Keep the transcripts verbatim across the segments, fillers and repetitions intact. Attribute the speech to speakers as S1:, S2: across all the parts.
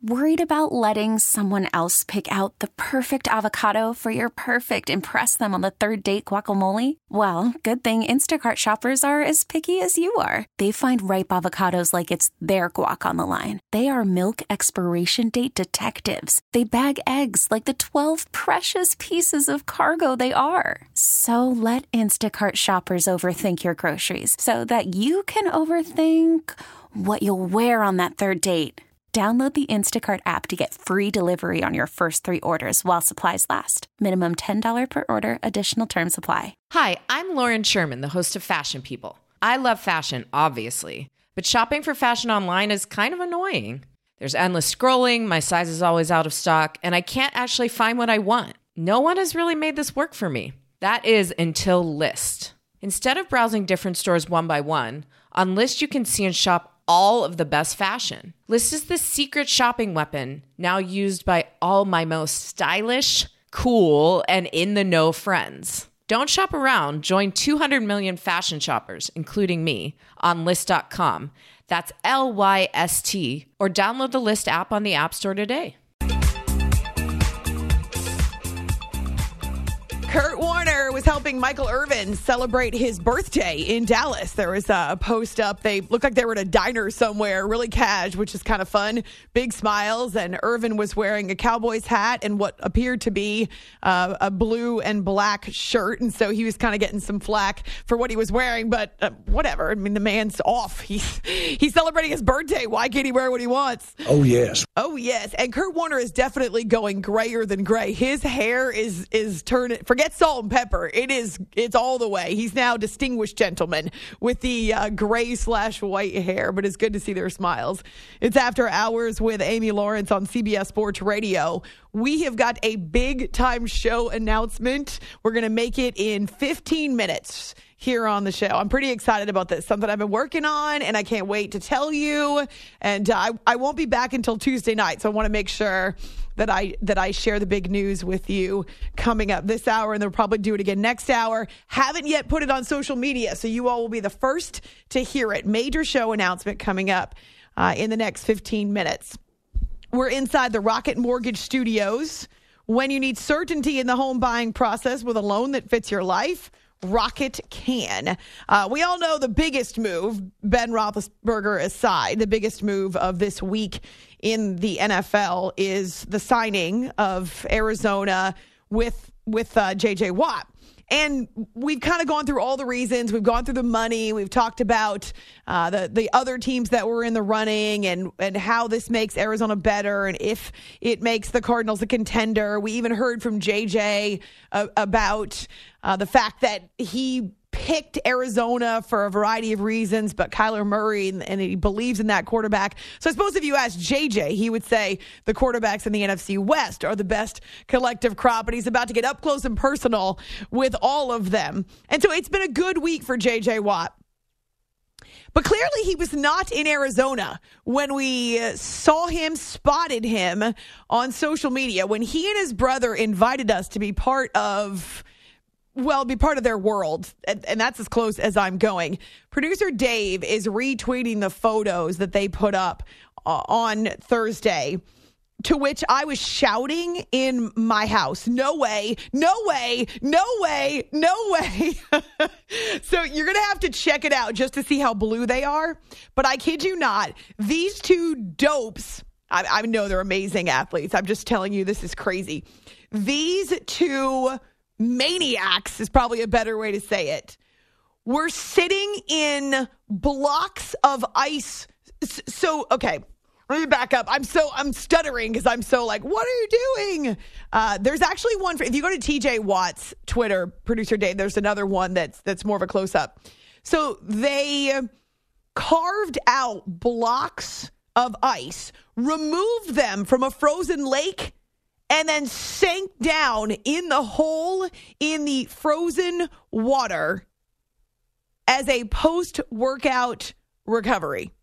S1: Worried about letting someone else pick out the perfect avocado for your perfect impress them on the third date guacamole? Well, good thing Instacart shoppers are as picky as you are. They find ripe avocados like it's their guac on the line. They are milk expiration date detectives. They bag eggs like the twelve precious pieces of cargo they are. So let Instacart shoppers overthink your groceries so that you can overthink what you'll wear on that third date. Download the Instacart app to get free delivery on your first three orders while supplies last. Minimum ten dollars per order. Additional terms apply.
S2: Hi, I'm Lauren Sherman, the host of Fashion People. I love fashion, obviously, but shopping for fashion online is kind of annoying. There's endless scrolling, my size is always out of stock, and I can't actually find what I want. No one has really made this work for me. That is until Lyst. Instead of browsing different stores one by one, on Lyst you can see and shop all of the best fashion. Lyst is the secret shopping weapon now used by all my most stylish, cool, and in-the-know friends. Don't shop around. Join two hundred million fashion shoppers, including me, on Lyst dot com. That's L Y S T. Or download the Lyst app on the App Store today.
S3: Kurt Warner was helping Michael Irvin celebrate his birthday in Dallas. There was a post up. They looked like they were at a diner somewhere, really cash, which is kind of fun. Big smiles. And Irvin was wearing a Cowboys hat and what appeared to be uh, a blue and black shirt. And so he was kind of getting some flack for what he was wearing. But uh, whatever. I mean, the man's off. He's, he's celebrating his birthday. Why can't he wear what he wants?
S4: Oh, yes.
S3: Oh, yes. And Kurt Warner is definitely going grayer than gray. His hair is is turning. Forget salt and pepper. It is, it's all the way. He's now distinguished gentleman with the uh, gray slash white hair, but it's good to see their smiles. It's After Hours with Amy Lawrence on C B S Sports Radio. We have got a big time show announcement. We're going to make it in fifteen minutes here on the show. I'm pretty excited about this. Something I've been working on, and I can't wait to tell you. And uh, I, I won't be back until Tuesday night, so I want to make sure that I that I share the big news with you coming up this hour, and they'll probably do it again next hour. Haven't yet put it on social media, so you all will be the first to hear it. Major show announcement coming up uh, in the next fifteen minutes. We're inside the Rocket Mortgage Studios. When you need certainty in the home buying process with a loan that fits your life, Rocket can. Uh, we all know the biggest move, Ben Roethlisberger aside, the biggest move of this week in the N F L is the signing of Arizona with with uh, J J Watt. And we've kind of gone through all the reasons. We've gone through the money. We've talked about uh, the, the other teams that were in the running and, and how this makes Arizona better and if it makes the Cardinals a contender. We even heard from J J uh, about uh, the fact that he picked Arizona for a variety of reasons, but Kyler Murray, and, and he believes in that quarterback. So I suppose if you ask J J, he would say the quarterbacks in the N F C West are the best collective crop, but he's about to get up close and personal with all of them. And so it's been a good week for J J Watt. But clearly he was not in Arizona when we saw him, spotted him on social media, when he and his brother invited us to be part of Well, be part of their world, and, and that's as close as I'm going. Producer Dave is retweeting the photos that they put up uh, on Thursday, to which I was shouting in my house, no way, no way, no way, no way. So you're going to have to check it out just to see how blue they are. But I kid you not, these two dopes, I, I know they're amazing athletes. I'm just telling you, this is crazy. These two maniacs is probably a better way to say it. We're sitting in blocks of ice. So, okay, let me back up. I'm so, I'm stuttering because I'm so like, what are you doing? Uh, there's actually one, for, if you go to T J Watt's Twitter, Producer Dave, there's another one that's, that's more of a close up. So they carved out blocks of ice, removed them from a frozen lake, and then sank down in the hole in the frozen water as a post-workout recovery.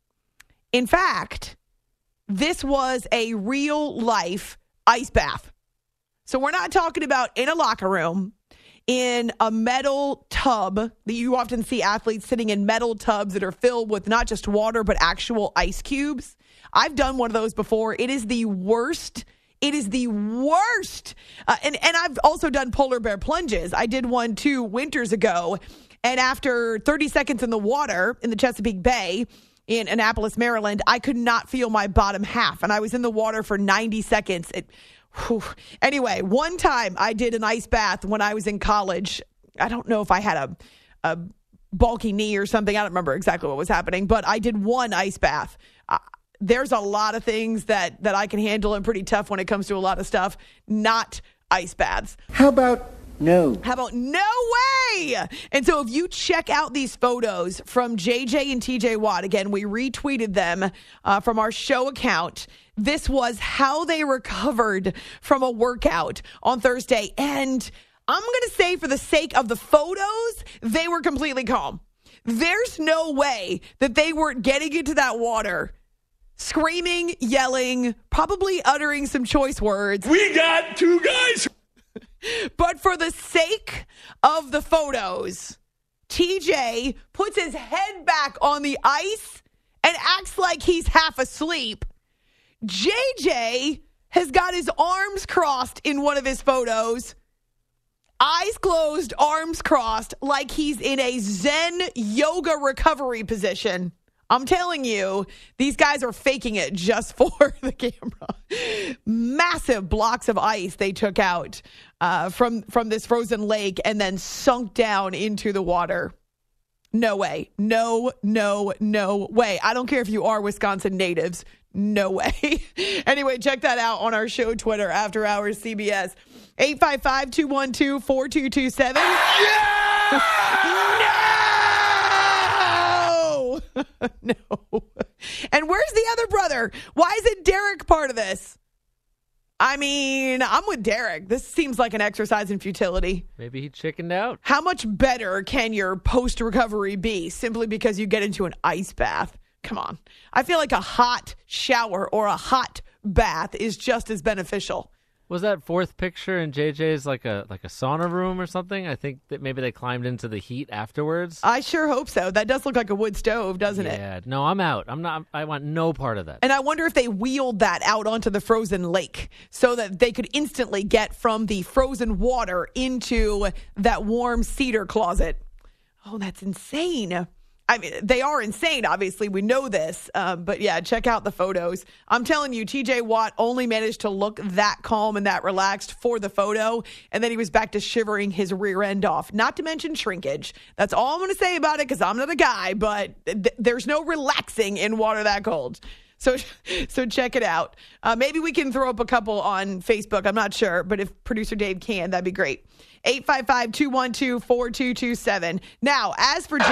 S3: In fact, this was a real-life ice bath. So we're not talking about in a locker room, in a metal tub that you often see athletes sitting in metal tubs that are filled with not just water, but actual ice cubes. I've done one of those before. It is the worst. It is the worst. Uh, and, and I've also done polar bear plunges. I did one two winters ago. And after thirty seconds in the water in the Chesapeake Bay in Annapolis, Maryland, I could not feel my bottom half. And I was in the water for ninety seconds. It, whew. Anyway, one time I did an ice bath when I was in college. I don't know if I had a, a bulky knee or something. I don't remember exactly what was happening, but I did one ice bath. Uh, there's a lot of things that, that I can handle and pretty tough when it comes to a lot of stuff, not ice baths.
S4: How about no?
S3: How about no way? And so if you check out these photos from J J and T J Watt, again, we retweeted them uh, from our show account. This was how they recovered from a workout on Thursday. And I'm going to say, for the sake of the photos, they were completely calm. There's no way that they weren't getting into that water, screaming, yelling, probably uttering some choice words.
S4: We got two guys.
S3: But for the sake of the photos, T J puts his head back on the ice and acts like he's half asleep. J J has got his arms crossed in one of his photos. Eyes closed, arms crossed, like he's in a Zen yoga recovery position. I'm telling you, these guys are faking it just for the camera. Massive blocks of ice they took out uh, from, from this frozen lake and then sunk down into the water. No way. No, no, no way. I don't care if you are Wisconsin natives. No way. Anyway, check that out on our show Twitter, After Hours C B S. eight five five, two one two, four two two seven. Yeah! No! No. And where's the other brother? Why isn't Derek part of this? I mean, I'm with Derek. This seems like an exercise in futility.
S5: Maybe he chickened out.
S3: How much better can your post-recovery be simply because you get into an ice bath? Come on. I feel like a hot shower or a hot bath is just as beneficial.
S5: Was that fourth picture in J J's like a like a sauna room or something? I think that maybe they climbed into the heat afterwards.
S3: I sure hope so. That does look like a wood stove, doesn't
S5: yeah.
S3: it?
S5: Yeah. No, I'm out. I'm not. I want no part of that.
S3: And I wonder if they wheeled that out onto the frozen lake so that they could instantly get from the frozen water into that warm cedar closet. Oh, that's insane. I mean, they are insane, obviously. We know this. Um, but, yeah, check out the photos. I'm telling you, T J Watt only managed to look that calm and that relaxed for the photo, and then he was back to shivering his rear end off. Not to mention shrinkage. That's all I'm going to say about it because I'm not a guy, but th- there's no relaxing in water that cold. So so check it out. Uh, maybe we can throw up a couple on Facebook. I'm not sure, but if producer Dave can, that'd be great. eight five five, two one two, four two two seven. Now, as for J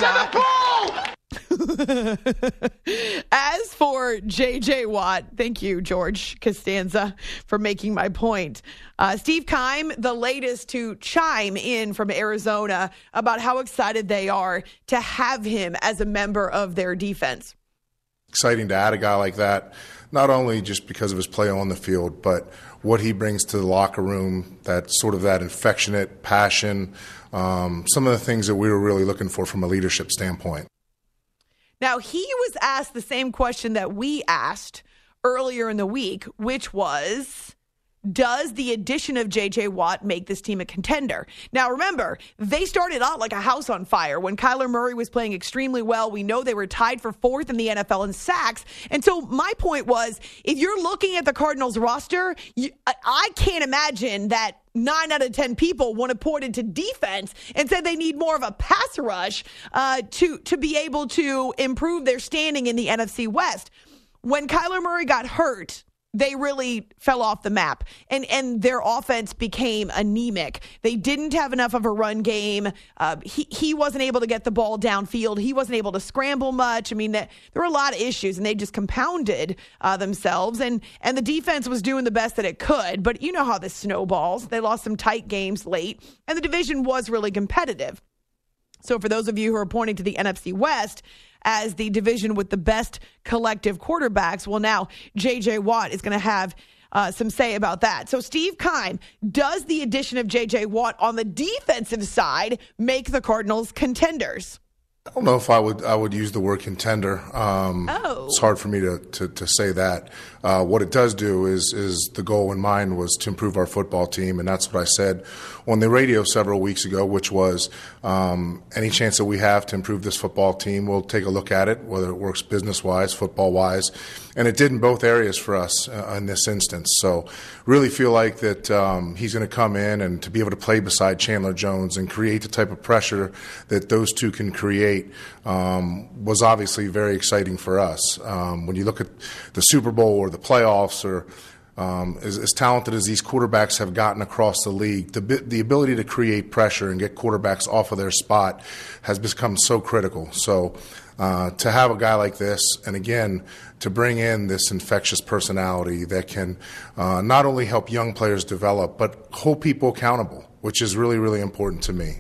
S3: J Watt, as for J J Watt, thank you, George Costanza, for making my point. Uh, Steve Keim, the latest to chime in from Arizona about how excited they are to have him as a member of their defense.
S6: Exciting to add a guy like that, not only just because of his play on the field, but what he brings to the locker room, that sort of that affectionate passion, um, some of the things that we were really looking for from a leadership standpoint.
S3: Now, he was asked the same question that we asked earlier in the week, which was, does the addition of J J Watt make this team a contender? Now, remember, they started out like a house on fire when Kyler Murray was playing extremely well. We know they were tied for fourth in the N F L in sacks. And so my point was, if you're looking at the Cardinals roster, you, I, I can't imagine that nine out of ten people want to point into defense and said they need more of a pass rush uh, to, to be able to improve their standing in the N F C West. When Kyler Murray got hurt, they really fell off the map, and and their offense became anemic. They didn't have enough of a run game. Uh, he he wasn't able to get the ball downfield. He wasn't able to scramble much. I mean, that, there were a lot of issues, and they just compounded uh, themselves. And and the defense was doing the best that it could. But you know how this snowballs. They lost some tight games late, and the division was really competitive. So for those of you who are pointing to the N F C West as the division with the best collective quarterbacks, well, now J J Watt is going to have uh, some say about that. So Steve Keim, does the addition of J J Watt on the defensive side make the Cardinals contenders?
S6: I don't know if I would I would use the word contender. Um,
S3: oh.
S6: It's hard for me to, to, to say that. Uh, what it does do is is the goal in mind was to improve our football team, and that's what I said on the radio several weeks ago, which was um, any chance that we have to improve this football team, we'll take a look at it, whether it works business-wise, football-wise. And it did in both areas for us uh, in this instance. So really feel like that um, he's going to come in and to be able to play beside Chandler Jones and create the type of pressure that those two can create um, was obviously very exciting for us. Um, when you look at the Super Bowl or the playoffs or um, as, as talented as these quarterbacks have gotten across the league, the, the ability to create pressure and get quarterbacks off of their spot has become so critical. So uh, to have a guy like this, and again, to bring in this infectious personality that can uh, not only help young players develop, but hold people accountable, which is really, really important to me.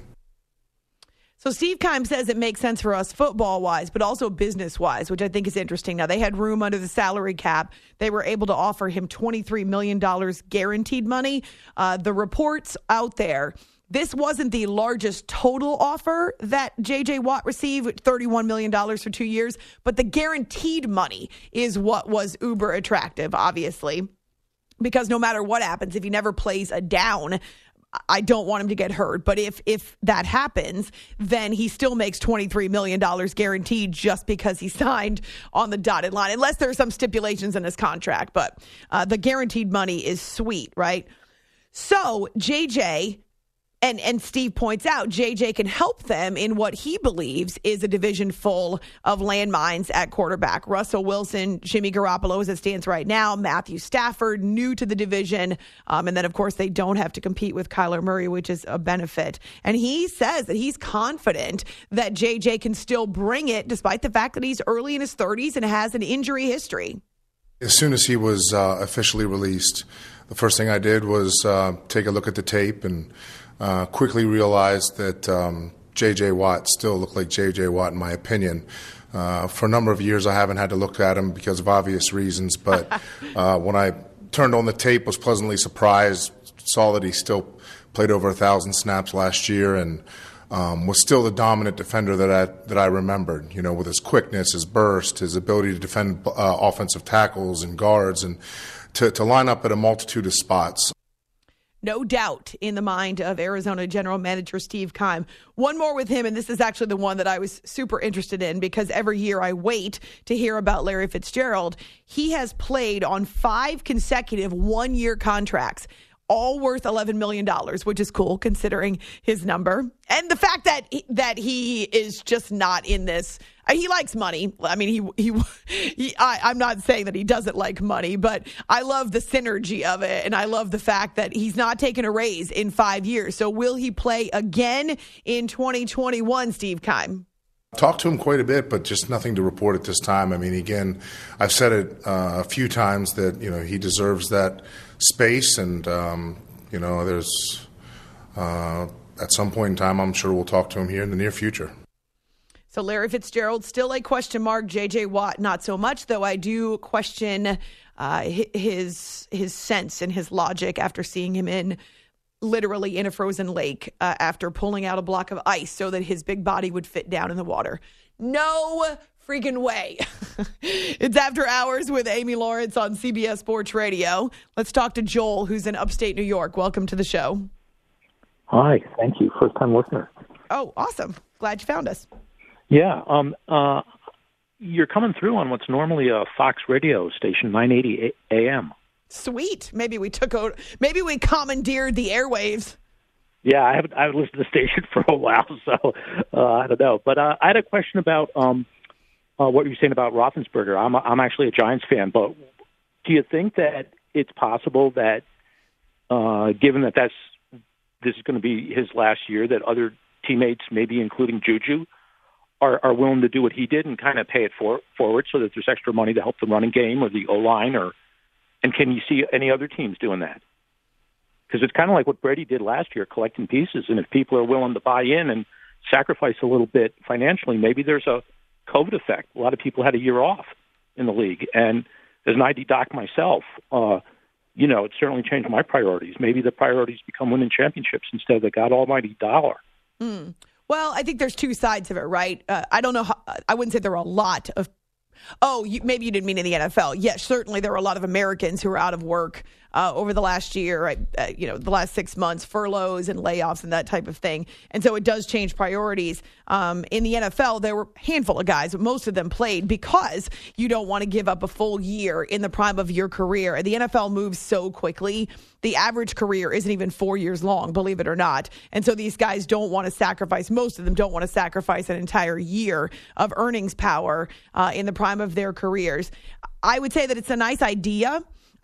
S3: So Steve Keim says it makes sense for us football-wise, but also business-wise, which I think is interesting. Now, they had room under the salary cap. They were able to offer him twenty-three million dollars guaranteed money. Uh, the reports out there, this wasn't the largest total offer that J J. Watt received, thirty-one million dollars for two years, but the guaranteed money is what was uber attractive, obviously, because no matter what happens, if he never plays a down, I don't want him to get hurt. But if if that happens, then he still makes twenty-three million dollars guaranteed just because he signed on the dotted line, unless there are some stipulations in his contract. But uh, the guaranteed money is sweet, right? So J J, and, and Steve points out, J J can help them in what he believes is a division full of landmines at quarterback. Russell Wilson, Jimmy Garoppolo as it stands right now, Matthew Stafford, new to the division. Um, and then, of course, they don't have to compete with Kyler Murray, which is a benefit. And he says that he's confident that J J can still bring it, despite the fact that he's early in his thirties and has an injury history.
S6: As soon as he was uh, officially released, the first thing I did was uh, take a look at the tape and Uh, quickly realized that um, J J. Watt still looked like J J. Watt, in my opinion. Uh, for a number of years, I haven't had to look at him because of obvious reasons. But uh, when I turned on the tape, was pleasantly surprised, saw that he still played over a thousand snaps last year and um, was still the dominant defender that I that I remembered. You know, with his quickness, his burst, his ability to defend uh, offensive tackles and guards, and to, to line up at a multitude of spots.
S3: No doubt in the mind of Arizona General Manager Steve Keim. One more with him, and this is actually the one that I was super interested in because every year I wait to hear about Larry Fitzgerald. He has played on five consecutive one-year contracts, all worth eleven million dollars, which is cool considering his number. And the fact that that he is just not in this. He likes money. I mean, he, he, he I, I'm not saying that he doesn't like money, but I love the synergy of it. And I love the fact that he's not taking a raise in five years. So will he play again in twenty twenty-one, Steve Keim?
S6: Talked to him quite a bit, but just nothing to report at this time. I mean, again, I've said it uh, a few times that, you know, he deserves that space. And, um, you know, there's uh, at some point in time, I'm sure we'll talk to him here in the near future.
S3: So Larry Fitzgerald, still a question mark. J J. Watt, not so much, though I do question uh, his his sense and his logic after seeing him in literally in a frozen lake uh, after pulling out a block of ice so that his big body would fit down in the water. No freaking way. It's After Hours with Amy Lawrence on C B S Sports Radio. Let's talk to Joel, who's in upstate New York. Welcome to the show.
S7: Hi, thank you. First time listener.
S3: Oh, awesome. Glad you found us.
S7: Yeah, um, uh, you're coming through on what's normally a Fox radio station, nine eighty A M.
S3: Sweet. Maybe we took out, maybe we commandeered the airwaves.
S7: Yeah, I haven't I haven't listened to the station for a while, so uh, I don't know. But uh, I had a question about um, uh, what you're saying about Roethlisberger. I'm a, I'm actually a Giants fan, but do you think that it's possible that, uh, given that that's this is going to be his last year, that other teammates, maybe including Juju, Are, are willing to do what he did and kind of pay it for, forward so that there's extra money to help the running game or the O-line? Or, and can you see any other teams doing that? Because it's kind of like what Brady did last year, collecting pieces. And if people are willing to buy in and sacrifice a little bit financially, maybe there's a COVID effect. A lot of people had a year off in the league. And as an I D doc myself, uh, you know, it certainly changed my priorities. Maybe the priorities become winning championships instead of the God almighty dollar.
S3: Mm. Well, I think there's two sides of it, right? Uh, I don't know. How, I wouldn't say there are a lot of. Oh, you, maybe you didn't mean in the N F L. Yes, certainly there are a lot of Americans who are out of work uh, over the last year, right? uh, you know, the last six months, furloughs and layoffs and that type of thing. And so it does change priorities. Um, in the N F L, there were a handful of guys, but most of them played because you don't want to give up a full year in the prime of your career. And the N F L moves so quickly. The average career isn't even four years long, believe it or not. And so these guys don't want to sacrifice, most of them don't want to sacrifice an entire year of earnings power uh, in the prime of their careers. I would say that it's a nice idea.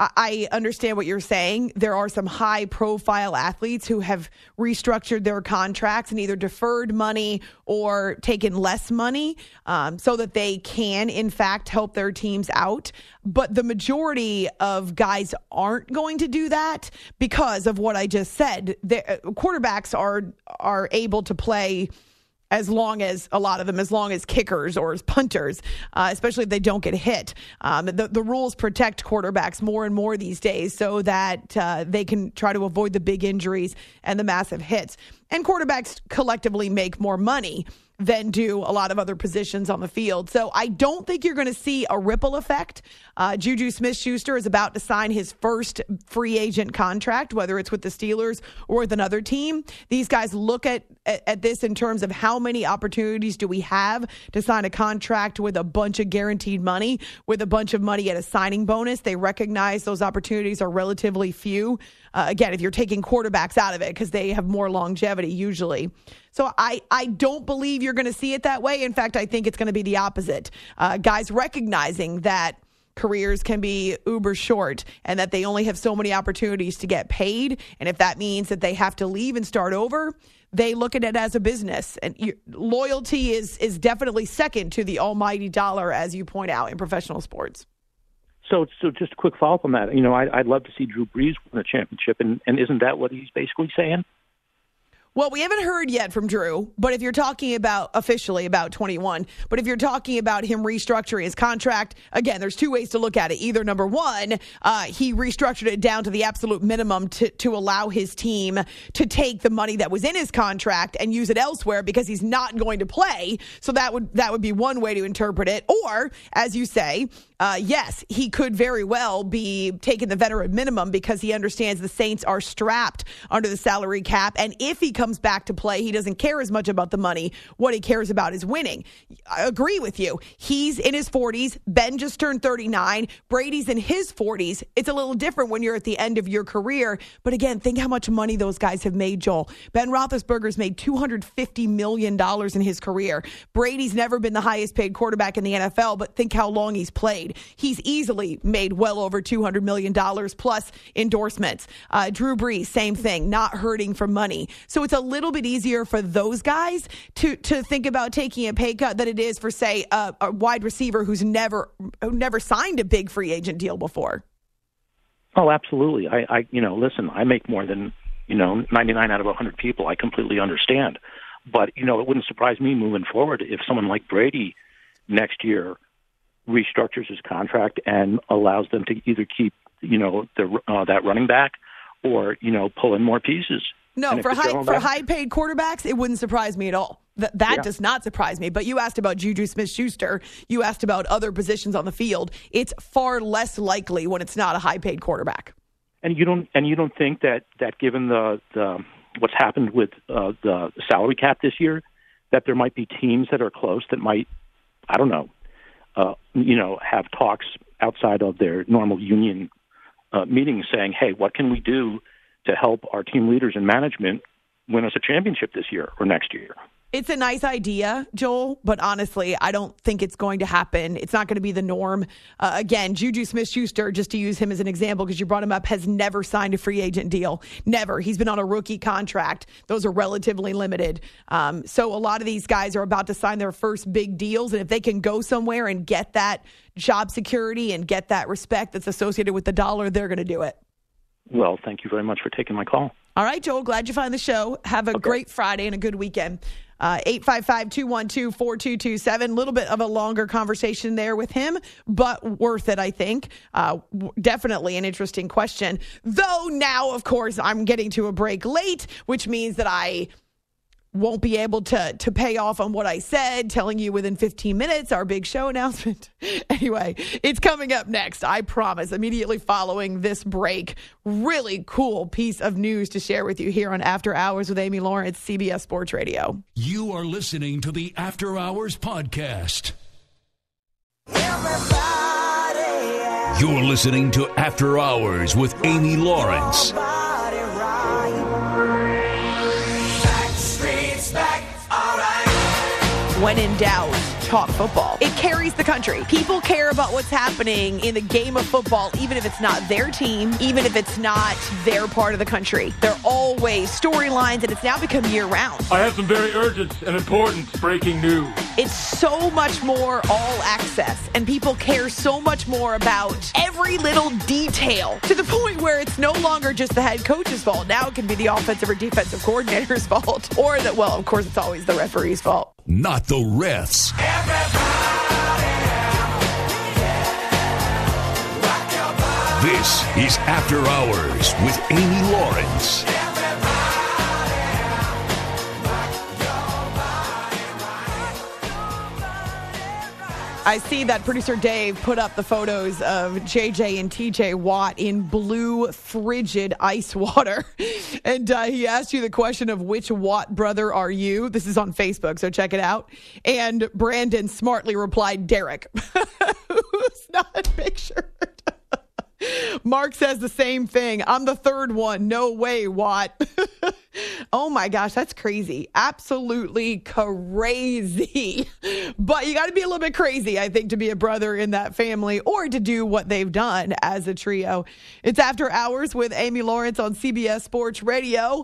S3: I understand what you're saying. There are some high-profile athletes who have restructured their contracts and either deferred money or taken less money um, so that they can, in fact, help their teams out. But the majority of guys aren't going to do that because of what I just said. The, quarterbacks are are able to play as long as, a lot of them, as long as kickers or as punters, uh, especially if they don't get hit. Um, the, the rules protect quarterbacks more and more these days so that uh, they can try to avoid the big injuries and the massive hits. And quarterbacks collectively make more money than do a lot of other positions on the field. So I don't think you're going to see a ripple effect. Uh, Juju Smith-Schuster is about to sign his first free agent contract, whether it's with the Steelers or with another team. These guys look at, at, at this in terms of how many opportunities do we have to sign a contract with a bunch of guaranteed money, with a bunch of money at a signing bonus. They recognize those opportunities are relatively few. Uh, again, if you're taking quarterbacks out of it because they have more longevity usually. So I, I don't believe you're going to see it that way. In fact, I think it's going to be the opposite. Uh, guys recognizing that careers can be uber short and that they only have so many opportunities to get paid. And if that means that they have to leave and start over, they look at it as a business. And you, loyalty is is definitely second to the almighty dollar, as you point out, in professional sports.
S7: So, so just a quick follow-up on that. You know, I, I'd love to see Drew Brees win a championship, and, and isn't that what he's basically saying?
S3: Well, we haven't heard yet from Drew, but if you're talking about officially about twenty-one, but if you're talking about him restructuring his contract, again, there's two ways to look at it. Either number one, uh, he restructured it down to the absolute minimum to, to allow his team to take the money that was in his contract and use it elsewhere because he's not going to play. So that would that would be one way to interpret it. Or, as you say, Uh, yes, he could very well be taking the veteran minimum because he understands the Saints are strapped under the salary cap. And if he comes back to play, he doesn't care as much about the money. What he cares about is winning. I agree with you. He's in his forties. Ben just turned thirty-nine. Brady's in his forties. It's a little different when you're at the end of your career. But again, think how much money those guys have made, Joel. Ben Roethlisberger's made two hundred fifty million dollars in his career. Brady's never been the highest paid quarterback in the N F L, but think how long he's played. He's easily made well over two hundred million dollars plus endorsements. Uh, Drew Brees, same thing, not hurting for money. So it's a little bit easier for those guys to to think about taking a pay cut than it is for, say, a, a wide receiver who's never who never signed a big free agent deal before.
S7: Oh, absolutely. I, I you know, listen, I make more than, you know, ninety-nine out of one hundred people. I completely understand. But, you know, it wouldn't surprise me moving forward if someone like Brady next year restructures his contract and allows them to either keep, you know, the, uh, that running back or, you know, pull in more pieces.
S3: No, for high for high paid quarterbacks, it wouldn't surprise me at all. Th- that yeah. does not surprise me. But you asked about Juju Smith-Schuster. You asked about other positions on the field. It's far less likely when it's not a high paid quarterback.
S7: And you don't and you don't think that, that given the, the what's happened with uh, the salary cap this year, that there might be teams that are close that might, I don't know, Uh, you know, have talks outside of their normal union uh, meetings saying, hey, what can we do to help our team leaders and management win us a championship this year or next year?
S3: It's a nice idea, Joel, but honestly, I don't think it's going to happen. It's not going to be the norm. Uh, again, Juju Smith-Schuster, just to use him as an example because you brought him up, has never signed a free agent deal. Never. He's been on a rookie contract. Those are relatively limited. Um, so a lot of these guys are about to sign their first big deals, and if they can go somewhere and get that job security and get that respect that's associated with the dollar, they're going to do it.
S7: Well, thank you very much for taking my call.
S3: All right, Joel, glad you found the show. Have a okay. great Friday and a good weekend. Uh, eight five five, two one two, four two two seven. A little bit of a longer conversation there with him, but worth it, I think. Uh, w- definitely an interesting question. Though now, of course, I'm getting to a break late, which means that I won't be able to to pay off on what I said, telling you within fifteen minutes our big show announcement. Anyway, it's coming up next, I promise, immediately following this break. Really cool piece of news to share with you here on After Hours with Amy Lawrence, C B S Sports Radio.
S8: You are listening to the After Hours podcast. Everybody, you're listening to After Hours with Amy Lawrence.
S3: When in doubt, talk football. It carries the country. People care about what's happening in the game of football, even if it's not their team, even if it's not their part of the country. There are always storylines, and it's now become year-round.
S4: I have some very urgent and important breaking news.
S3: It's so much more all access, and people care so much more about every little detail, to the point where it's no longer just the head coach's fault. Now it can be the offensive or defensive coordinator's fault, or that, well, of course, it's always the referee's fault.
S8: Not the refs. This is After Hours with Amy Lawrence.
S3: I see that producer Dave put up the photos of J J and T J Watt in blue, frigid ice water. And uh, he asked you the question of which Watt brother are you? This is on Facebook, so check it out. And Brandon smartly replied, Derek, who's not pictured. Mark says the same thing. I'm the third one. No way, Watt. Oh my gosh, that's crazy. Absolutely crazy. But you got to be a little bit crazy, I think, to be a brother in that family or to do what they've done as a trio. It's After Hours with Amy Lawrence on C B S Sports Radio.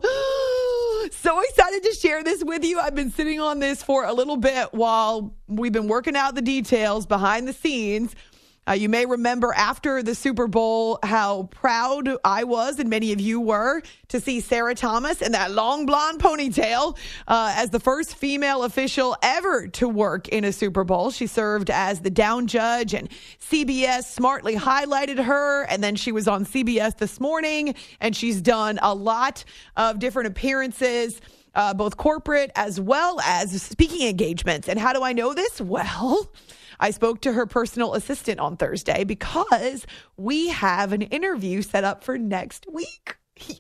S3: So excited to share this with you. I've been sitting on this for a little bit while we've been working out the details behind the scenes. Uh, you may remember after the Super Bowl how proud I was, and many of you were, to see Sarah Thomas in that long blonde ponytail uh, as the first female official ever to work in a Super Bowl. She served as the down judge, and C B S smartly highlighted her, and then she was on C B S this morning, and she's done a lot of different appearances, uh, both corporate as well as speaking engagements. And how do I know this? Well, I spoke to her personal assistant on Thursday because we have an interview set up for next week.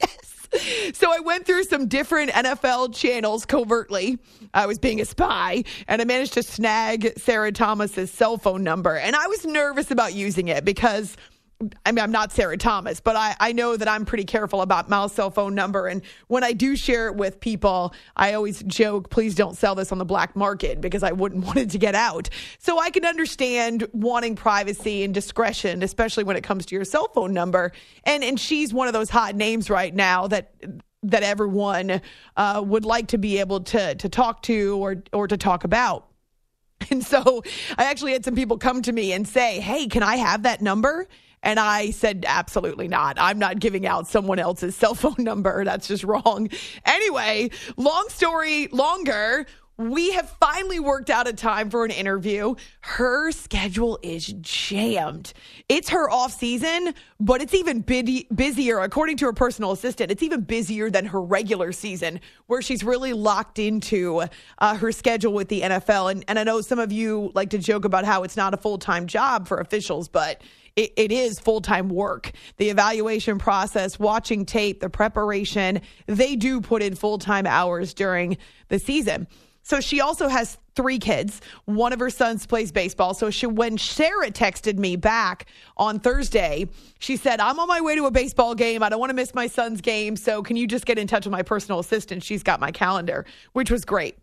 S3: Yes. So I went through some different N F L channels covertly. I was being a spy, and I managed to snag Sarah Thomas's cell phone number. And I was nervous about using it because, I mean, I'm not Sarah Thomas, but I, I know that I'm pretty careful about my cell phone number. And when I do share it with people, I always joke, please don't sell this on the black market, because I wouldn't want it to get out. So I can understand wanting privacy and discretion, especially when it comes to your cell phone number. And and she's one of those hot names right now that that everyone uh, would like to be able to to talk to or or to talk about. And so I actually had some people come to me and say, hey, can I have that number? And I said, absolutely not. I'm not giving out someone else's cell phone number. That's just wrong. Anyway, long story longer, we have finally worked out a time for an interview. Her schedule is jammed. It's her off season, but it's even busy, busier. According to her personal assistant, it's even busier than her regular season, where she's really locked into uh, her schedule with the N F L. And, and I know some of you like to joke about how it's not a full-time job for officials, but It, it is full-time work. The evaluation process, watching tape, the preparation, they do put in full-time hours during the season. So she also has three kids. One of her sons plays baseball. So she, when Sarah texted me back on Thursday, she said, I'm on my way to a baseball game. I don't want to miss my son's game. So can you just get in touch with my personal assistant? She's got my calendar, which was great.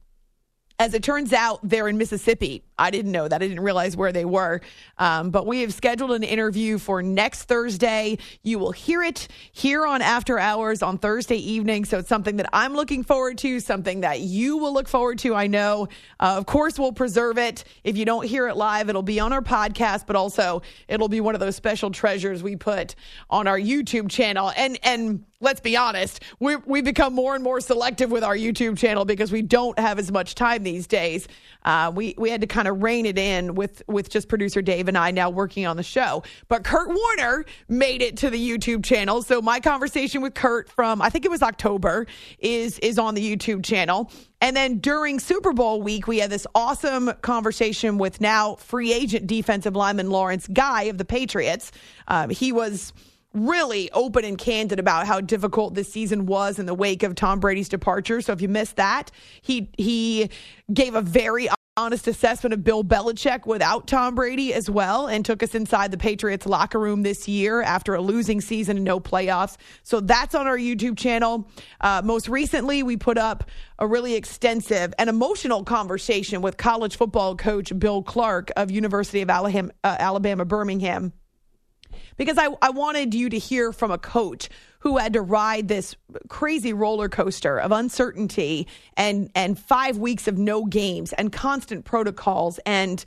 S3: As it turns out, they're in Mississippi. I didn't know that. I didn't realize where they were. Um, but we have scheduled an interview for next Thursday. You will hear it here on After Hours on Thursday evening. So it's something that I'm looking forward to, something that you will look forward to, I know. Uh, of course, we'll preserve it. If you don't hear it live, it'll be on our podcast, but also it'll be one of those special treasures we put on our YouTube channel. And, and let's be honest, we we become more and more selective with our YouTube channel because we don't have as much time these days. Uh, we we had to kind of rein it in with with just producer Dave and I now working on the show. But Kurt Warner made it to the YouTube channel, so my conversation with Kurt from I think it was October is is on the YouTube channel. And then during Super Bowl week, we had this awesome conversation with now free agent defensive lineman Lawrence Guy of the Patriots. Um, he was really open and candid about how difficult this season was in the wake of Tom Brady's departure. So if you missed that, he he gave a very honest assessment of Bill Belichick without Tom Brady as well, and took us inside the Patriots locker room this year after a losing season and no playoffs. So that's on our YouTube channel. Uh, most recently, we put up a really extensive and emotional conversation with college football coach Bill Clark of University of Alabama, uh, Alabama Birmingham. Because I, I wanted you to hear from a coach who had to ride this crazy roller coaster of uncertainty and, and five weeks of no games and constant protocols and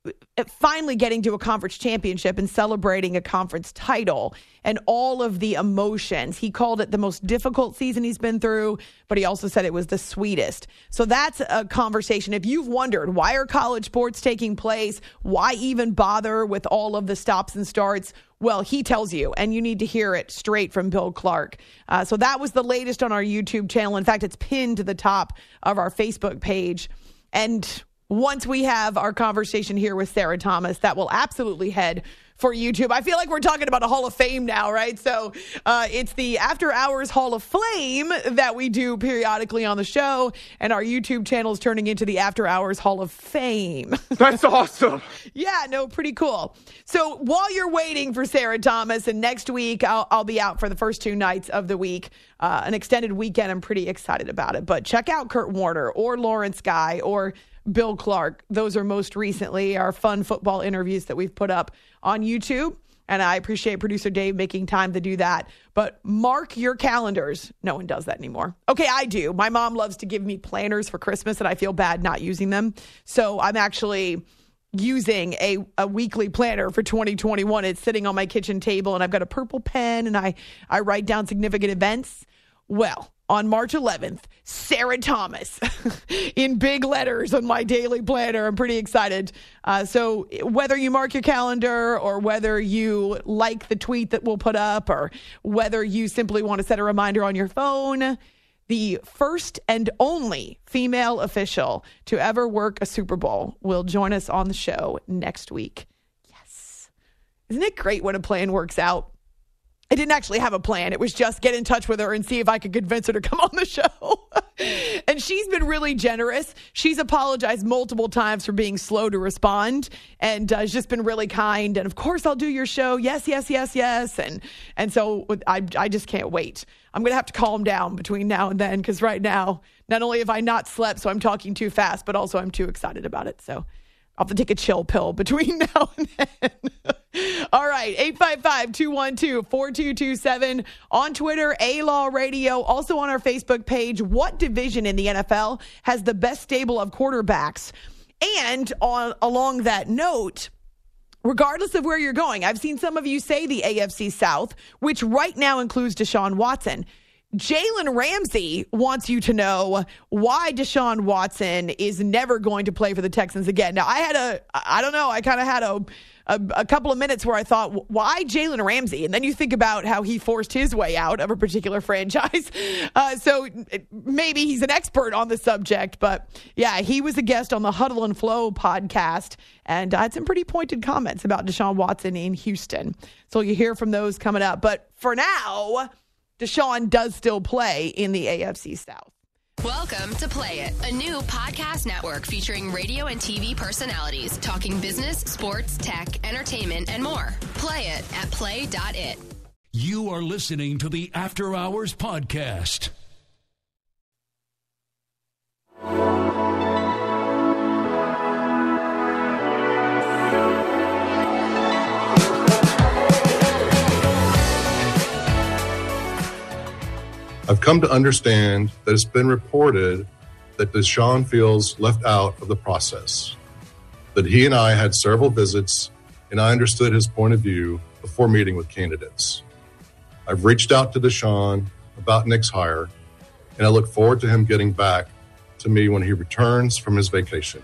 S3: finally getting to a conference championship and celebrating a conference title and all of the emotions. He called it the most difficult season he's been through, but he also said it was the sweetest. So that's a conversation. If you've wondered, why are college sports taking place? Why even bother with all of the stops and starts? Well, he tells you, and you need to hear it straight from Bill Clark. Uh, so that was the latest on our YouTube channel. In fact, it's pinned to the top of our Facebook page. And once we have our conversation here with Sarah Thomas, that will absolutely head for YouTube. I feel like we're talking about a Hall of Fame now, right? So uh, it's the After Hours Hall of Flame that we do periodically on the show, and our YouTube channel is turning into the After Hours Hall of Fame.
S4: That's awesome.
S3: Yeah, no, pretty cool. So while you're waiting for Sarah Thomas, and next week I'll, I'll be out for the first two nights of the week, uh, an extended weekend. I'm pretty excited about it. But check out Kurt Warner or Lawrence Guy or Bill Clark. Those are most recently our fun football interviews that we've put up on YouTube. And I appreciate producer Dave making time to do that. But mark your calendars. No one does that anymore. Okay, I do. My mom loves to give me planners for Christmas, and I feel bad not using them. So I'm actually using a, a weekly planner for twenty twenty-one. It's sitting on my kitchen table, and I've got a purple pen, and I, I write down significant events. Well, on March eleventh, Sarah Thomas in big letters on my daily planner. I'm pretty excited. Uh, so whether you mark your calendar or whether you like the tweet that we'll put up or whether you simply want to set a reminder on your phone, the first and only female official to ever work a Super Bowl will join us on the show next week. Yes. Isn't it great when a plan works out? I didn't actually have a plan. It was just get in touch with her and see if I could convince her to come on the show. And she's been really generous. She's apologized multiple times for being slow to respond, and uh, has just been really kind. And of course, I'll do your show. Yes, yes, yes, yes. And and so I, I just can't wait. I'm going to have to calm down between now and then, because right now, not only have I not slept, so I'm talking too fast, but also I'm too excited about it. So I'll have to take a chill pill between now and then. All right, eight five five, two one two, four two two seven. On Twitter, A-Law Radio. Also on our Facebook page, what division in the N F L has the best stable of quarterbacks? And on along that note, regardless of where you're going, I've seen some of you say the A F C South, which right now includes Deshaun Watson. Jalen Ramsey wants you to know why Deshaun Watson is never going to play for the Texans again. Now, I had a, I don't know, I kind of had a, a, a couple of minutes where I thought, why Jalen Ramsey? And then you think about how he forced his way out of a particular franchise. Uh, so maybe he's an expert on the subject. But yeah, he was a guest on the Huddle and Flow podcast and had some pretty pointed comments about Deshaun Watson in Houston. So you hear from those coming up. But for now, Deshaun does still play in the A F C South.
S9: Welcome to Play It, a new podcast network featuring radio and T V personalities talking business, sports, tech, entertainment, and more. Play it at play dot it.
S8: You are listening to the After Hours Podcast.
S6: I've come to understand that it's been reported that Deshaun feels left out of the process, that he and I had several visits and I understood his point of view before meeting with candidates. I've reached out to Deshaun
S10: about Nick's hire, and I look forward to him getting back to me when he returns from his vacation.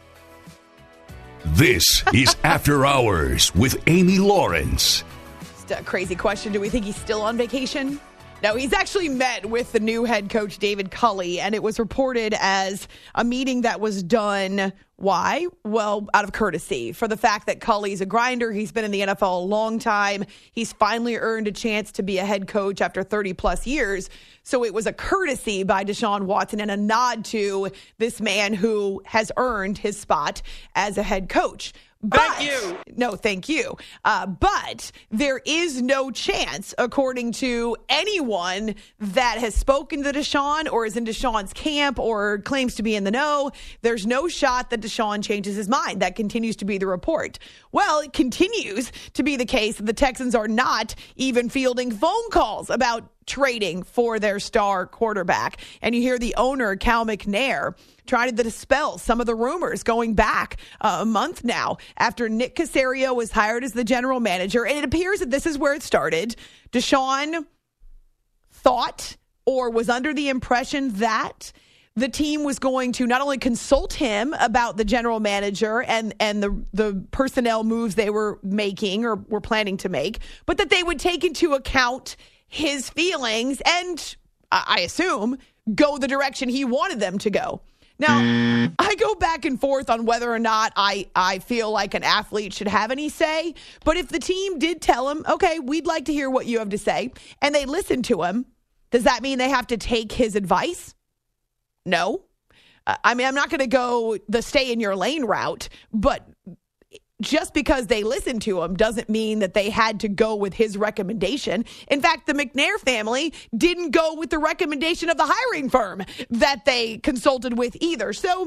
S8: This is After Hours with Amy Lawrence.
S3: Just a crazy question. Do we think he's still on vacation? No, he's actually met with the new head coach, David Culley, and it was reported as a meeting that was done. Why? Well, out of courtesy for the fact that Culley's a grinder. He's been in the N F L a long time. He's finally earned a chance to be a head coach after thirty plus years. So it was a courtesy by Deshaun Watson and a nod to this man who has earned his spot as a head coach. But, thank you. No, thank you. Uh, but there is no chance, according to anyone that has spoken to Deshaun or is in Deshaun's camp or claims to be in the know, there's no shot that Deshaun changes his mind. That continues to be the report. Well, it continues to be the case that the Texans are not even fielding phone calls about trading for their star quarterback. And you hear the owner, Cal McNair, trying to dispel some of the rumors going back uh, a month now after Nick Caserio was hired as the general manager. And it appears that this is where it started. Deshaun thought or was under the impression that the team was going to not only consult him about the general manager and, and the, the personnel moves they were making or were planning to make, but that they would take into account his feelings and, I assume, go the direction he wanted them to go. Now, mm. I go back and forth on whether or not I, I feel like an athlete should have any say. But if the team did tell him, okay, we'd like to hear what you have to say, and they listened to him, does that mean they have to take his advice? No. Uh, I mean, I'm not going to go the stay in your lane route, but just because they listened to him doesn't mean that they had to go with his recommendation. In fact, the McNair family didn't go with the recommendation of the hiring firm that they consulted with either. So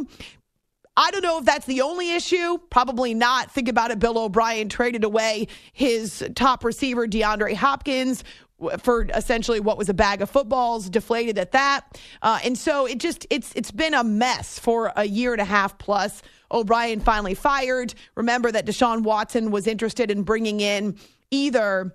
S3: I don't know if that's the only issue. Probably not. Think about it. Bill O'Brien traded away his top receiver, DeAndre Hopkins, for essentially what was a bag of footballs, deflated at that. Uh, and so it just, it's it's been a mess for a year and a half plus. O'Brien finally fired. Remember that Deshaun Watson was interested in bringing in either,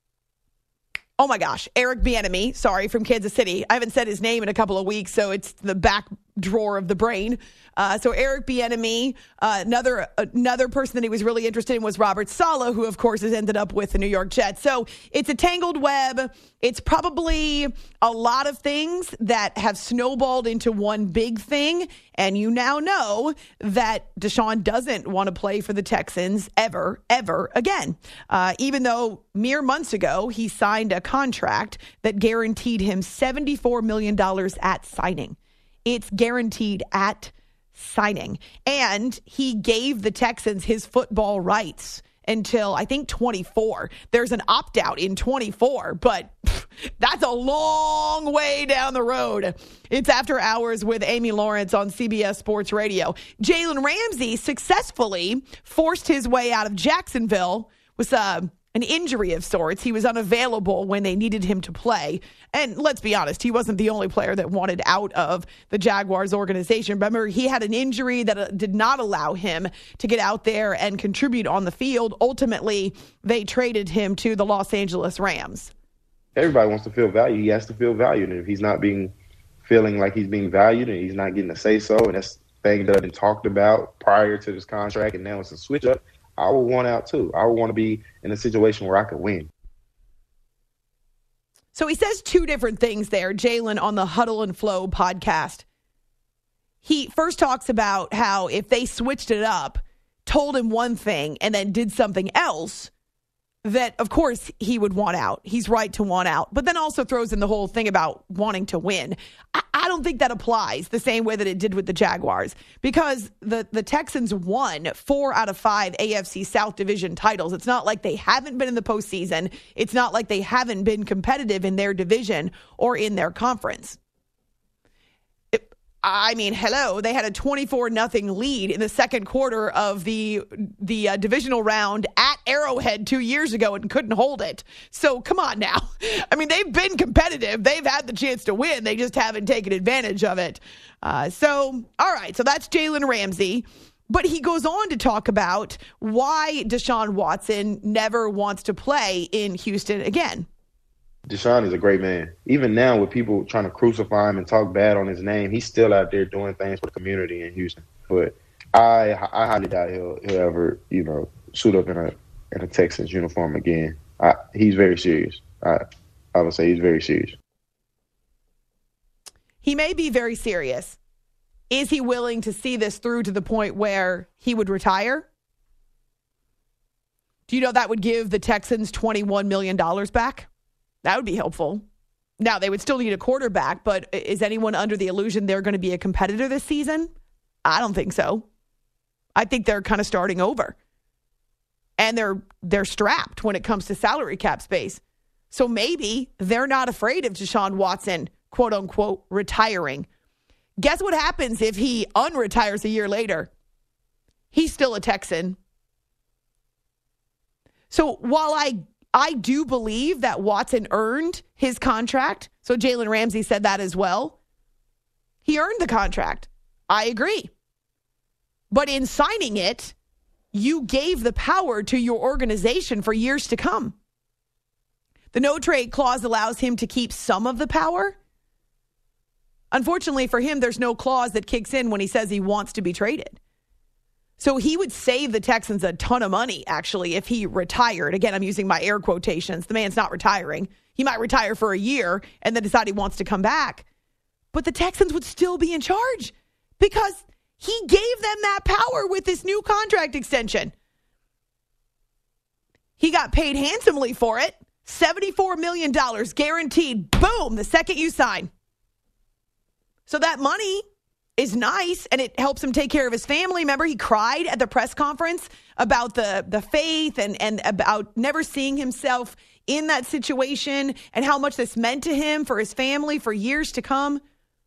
S3: oh my gosh, Eric Bieniemy, sorry, from Kansas City. I haven't said his name in a couple of weeks, so it's the back drawer of the brain. Uh, so Eric Bieniemy, uh, another another person that he was really interested in was Robert Saleh, who of course has ended up with the New York Jets. So it's a tangled web. It's probably a lot of things that have snowballed into one big thing. And you now know that Deshaun doesn't want to play for the Texans ever, ever again. Uh, even though mere months ago, he signed a contract that guaranteed him seventy-four million dollars at signing. It's guaranteed at signing. And he gave the Texans his football rights until, I think, twenty-four. There's an opt-out in twenty-four, but pff, that's a long way down the road. It's After Hours with Amy Lawrence on C B S Sports Radio. Jalen Ramsey successfully forced his way out of Jacksonville with uh, an injury of sorts. He was unavailable when they needed him to play. And let's be honest, he wasn't the only player that wanted out of the Jaguars organization. Remember, he had an injury that uh, did not allow him to get out there and contribute on the field. Ultimately, they traded him to the Los Angeles Rams.
S11: Everybody wants to feel valued. He has to feel valued. And if he's not being feeling like he's being valued and he's not getting a say-so, and that's thing that had been talked about prior to this contract, and now it's a switch-up, I would want out too. I would want to be in a situation where I could win.
S3: So he says two different things there, Jalen, on the Huddle and Flow podcast. He first talks about how if they switched it up, told him one thing, and then did something else, that, of course, he would want out. He's right to want out. But then also throws in the whole thing about wanting to win. I, I don't think that applies the same way that it did with the Jaguars, because the, the Texans won four out of five A F C South Division titles. It's not like they haven't been in the postseason. It's not like they haven't been competitive in their division or in their conference. I mean, hello, they had a twenty-four nothing lead in the second quarter of the the uh, divisional round at Arrowhead two years ago and couldn't hold it. So come on now. I mean, they've been competitive. They've had the chance to win. They just haven't taken advantage of it. Uh, so, all right, so that's Jalen Ramsey. But he goes on to talk about why Deshaun Watson never wants to play in Houston again.
S11: Deshaun is a great man. Even now, with people trying to crucify him and talk bad on his name, he's still out there doing things for the community in Houston. But I, I highly doubt he'll, he'll ever, you know, suit up in a in a Texans uniform again. I, he's very serious. I, I would say he's very serious.
S3: He may be very serious. Is he willing to see this through to the point where he would retire? Do you know that would give the Texans twenty-one million dollars back? That would be helpful. Now, they would still need a quarterback, but is anyone under the illusion they're going to be a competitor this season? I don't think so. I think they're kind of starting over. And they're they're strapped when it comes to salary cap space. So maybe they're not afraid of Deshaun Watson, quote unquote, retiring. Guess what happens if he unretires a year later? He's still a Texan. So while I I do believe that Watson earned his contract, so Jalen Ramsey said that as well, he earned the contract. I agree. But in signing it, you gave the power to your organization for years to come. The no-trade clause allows him to keep some of the power. Unfortunately for him, there's no clause that kicks in when he says he wants to be traded. So he would save the Texans a ton of money, actually, if he retired. Again, I'm using my air quotations. The man's not retiring. He might retire for a year and then decide he wants to come back. But the Texans would still be in charge because he gave them that power with this new contract extension. He got paid handsomely for it. seventy-four million dollars guaranteed. Boom, the second you sign. So that money is nice, and it helps him take care of his family. Remember, he cried at the press conference about the, the faith and, and about never seeing himself in that situation and how much this meant to him for his family for years to come.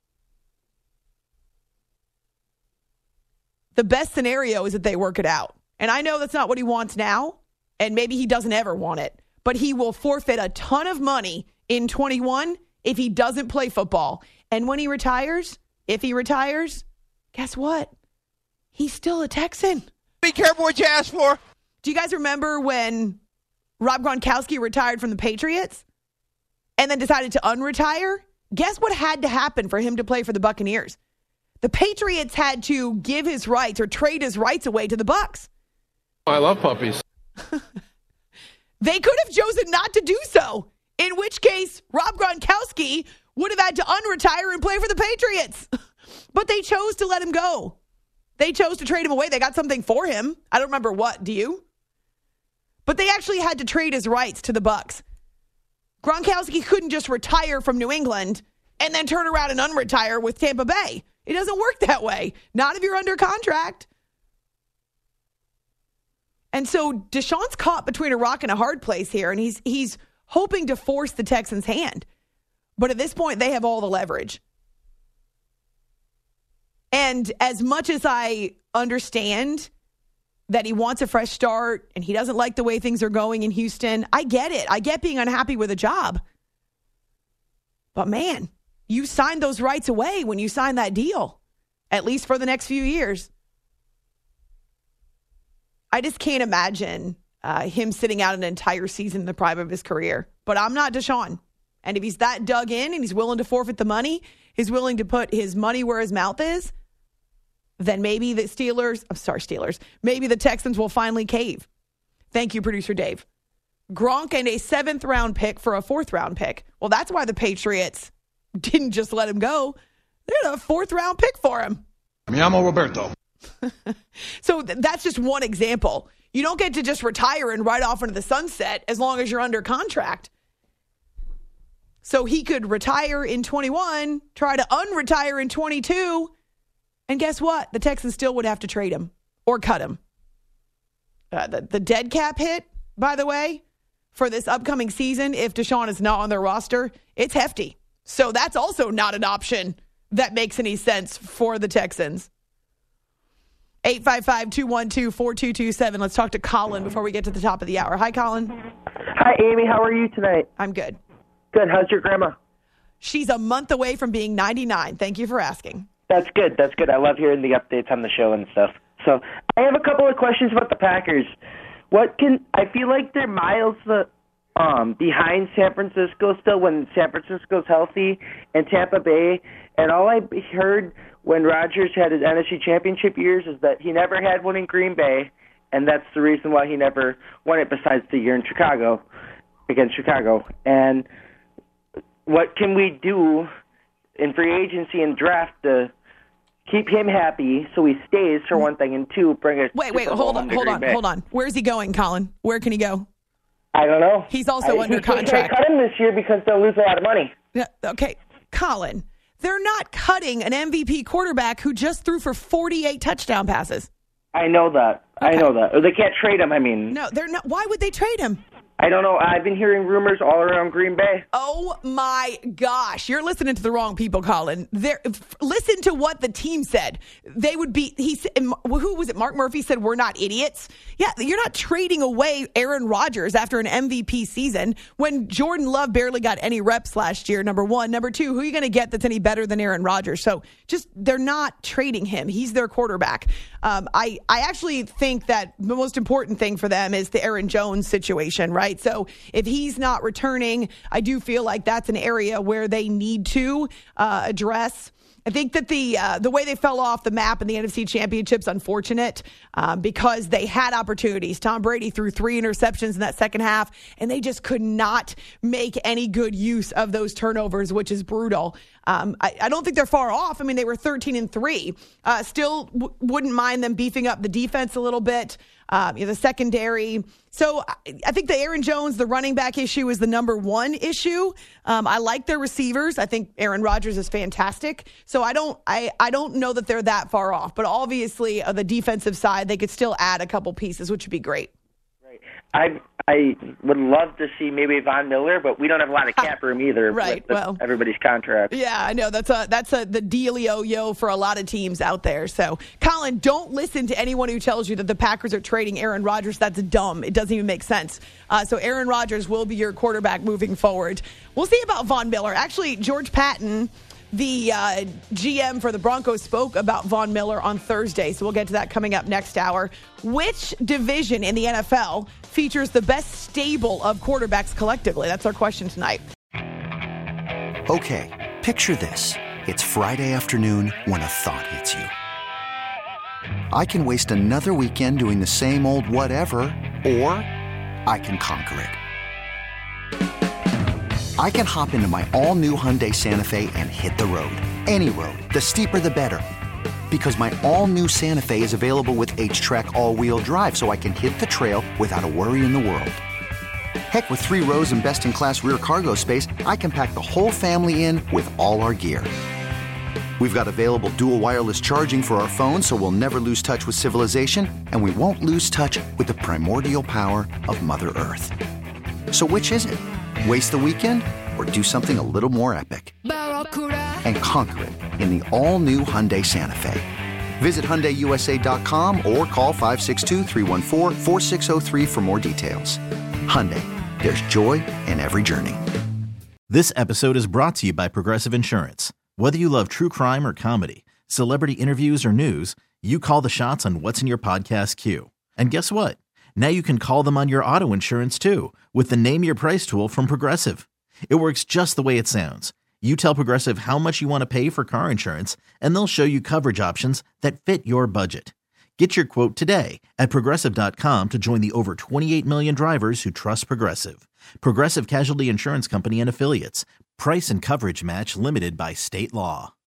S3: The best scenario is that they work it out. And I know that's not what he wants now, and maybe he doesn't ever want it, but he will forfeit a ton of money in twenty-one if he doesn't play football. And when he retires, if he retires, guess what? He's still a Texan.
S12: Be careful what you ask for.
S3: Do you guys remember when Rob Gronkowski retired from the Patriots and then decided to unretire? Guess what had to happen for him to play for the Buccaneers? The Patriots had to give his rights or trade his rights away to the Bucs.
S4: I love puppies.
S3: They could have chosen not to do so, in which case Rob Gronkowski would have had to unretire and play for the Patriots. But they chose to let him go. They chose to trade him away. They got something for him. I don't remember what. Do you? But they actually had to trade his rights to the Bucs. Gronkowski couldn't just retire from New England and then turn around and unretire with Tampa Bay. It doesn't work that way. Not if you're under contract. And so Deshaun's caught between a rock and a hard place here, and he's he's hoping to force the Texans' hand. But at this point, they have all the leverage. And as much as I understand that he wants a fresh start and he doesn't like the way things are going in Houston, I get it. I get being unhappy with a job. But man, you signed those rights away when you signed that deal, at least for the next few years. I just can't imagine uh, him sitting out an entire season in the prime of his career. But I'm not Deshaun. And if he's that dug in and he's willing to forfeit the money, he's willing to put his money where his mouth is, then maybe the Steelers, I'm sorry, Steelers, maybe the Texans will finally cave. Thank you, Producer Dave. Gronk and a seventh round pick for a fourth round pick. Well, that's why the Patriots didn't just let him go. They had a fourth round pick for him.
S12: Mi amo Roberto.
S3: So th- that's just one example. You don't get to just retire and ride off into the sunset as long as you're under contract. So he could retire in twenty-one, try to unretire in twenty-two, and guess what? The Texans still would have to trade him or cut him. Uh, the, the dead cap hit, by the way, for this upcoming season, if Deshaun is not on their roster, it's hefty. So that's also not an option that makes any sense for the Texans. eight five five, two one two, four two two seven. Let's talk to Colin before we get to the top of the hour. Hi, Colin.
S13: Hi, Amy. How are you tonight?
S3: I'm good.
S13: Good. How's your grandma?
S3: She's a month away from being ninety-nine. Thank you for asking.
S13: That's good. That's good. I love hearing the updates on the show and stuff. So I have a couple of questions about the Packers. What can I feel like they're miles um, behind San Francisco still when San Francisco's healthy and Tampa Bay. And all I heard when Rodgers had his N F C Championship years is that he never had one in Green Bay, and that's the reason why he never won it besides the year in Chicago, against Chicago. And what can we do in free agency and draft to keep him happy so he stays, for one thing, and two, bring a
S3: Wait, wait, hold on, hold on, hold on. Where's he going, Colin? Where can he go?
S13: I don't know.
S3: He's also
S13: I,
S3: under
S13: he,
S3: contract.
S13: They cut him this year because they'll lose a lot of money.
S3: Yeah, okay, Colin, they're not cutting an M V P quarterback who just threw for forty-eight touchdown passes.
S13: I know that.
S3: Okay.
S13: I know that. Or they can't trade him, I mean.
S3: No, they're not. Why would they trade him?
S13: I don't know. I've been hearing rumors all around Green Bay.
S3: Oh, my gosh. You're listening to the wrong people, Colin. They're, listen to what the team said. They would be, he said, who was it? Mark Murphy said, we're not idiots. Yeah, you're not trading away Aaron Rodgers after an M V P season when Jordan Love barely got any reps last year, number one. Number two, who are you going to get that's any better than Aaron Rodgers? So just, they're not trading him. He's their quarterback. Um, I, I actually think that the most important thing for them is the Aaron Jones situation, right? So if he's not returning, I do feel like that's an area where they need to uh, address. I think that the uh, the way they fell off the map in the N F C Championship's unfortunate um, because they had opportunities. Tom Brady threw three interceptions in that second half, and they just could not make any good use of those turnovers, which is brutal. Um, I, I don't think they're far off. I mean, they were thirteen and three. Uh, still w- wouldn't mind them beefing up the defense a little bit. Um, you know, the secondary. So I, I think the Aaron Jones, the running back issue is the number one issue. Um, I like their receivers. I think Aaron Rodgers is fantastic. So I don't, I, I don't know that they're that far off. But obviously, on the defensive side, they could still add a couple pieces, which would be great.
S13: Right. I I would love to see maybe Von Miller, but we don't have a lot of cap room either.
S3: Right.
S13: With
S3: well,
S13: everybody's contract.
S3: Yeah, I know that's a that's a the dealio-yo for a lot of teams out there. So, Colin, don't listen to anyone who tells you that the Packers are trading Aaron Rodgers. That's dumb. It doesn't even make sense. Uh, so, Aaron Rodgers will be your quarterback moving forward. We'll see about Von Miller. Actually, George Patton, the uh, G M for the Broncos, spoke about Von Miller on Thursday, so we'll get to that coming up next hour. Which division in the N F L features the best stable of quarterbacks collectively? That's our question tonight.
S14: Okay, picture this. It's Friday afternoon when a thought hits you. I can waste another weekend doing the same old whatever, or I can conquer it. I can hop into my all-new Hyundai Santa Fe and hit the road. Any road. The steeper, the better. Because my all-new Santa Fe is available with H-Track all-wheel drive, so I can hit the trail without a worry in the world. Heck, with three rows and best-in-class rear cargo space, I can pack the whole family in with all our gear. We've got available dual wireless charging for our phones, so we'll never lose touch with civilization, and we won't lose touch with the primordial power of Mother Earth. So which is it? Waste the weekend or do something a little more epic? And conquer it in the all-new Hyundai Santa Fe. Visit Hyundai U S A dot com or call five six two, three one four, four six zero three for more details. Hyundai, there's joy in every journey.
S15: This episode is brought to you by Progressive Insurance. Whether you love true crime or comedy, celebrity interviews or news, you call the shots on what's in your podcast queue. And guess what? Now you can call them on your auto insurance too with the Name Your Price tool from Progressive. It works just the way it sounds. You tell Progressive how much you want to pay for car insurance, and they'll show you coverage options that fit your budget. Get your quote today at Progressive dot com to join the over twenty-eight million drivers who trust Progressive. Progressive Casualty Insurance Company and Affiliates. Price and coverage match limited by state law.